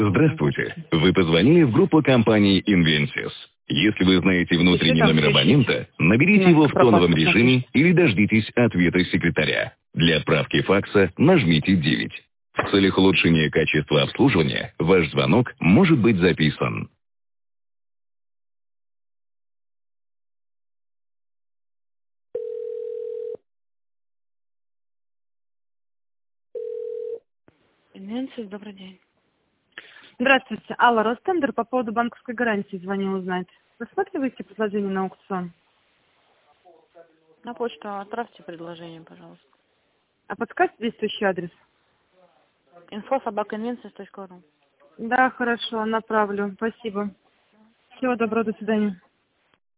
Здравствуйте. Вы позвонили в группу компании Invensys. Если вы знаете внутренний номер абонента, наберите его в тоновом режиме или дождитесь ответа секретаря. Для отправки факса нажмите 9. В целях улучшения качества обслуживания ваш звонок может быть записан. Инвенсис, добрый день. Здравствуйте. Алла, Ростендер, по поводу банковской гарантии звонил узнать. Рассматриваете предложение на аукцион? На почту отправьте предложение, пожалуйста. А подскажете действующий адрес? info@invensis.ru. Да, хорошо, направлю. Спасибо. Всего доброго, до свидания.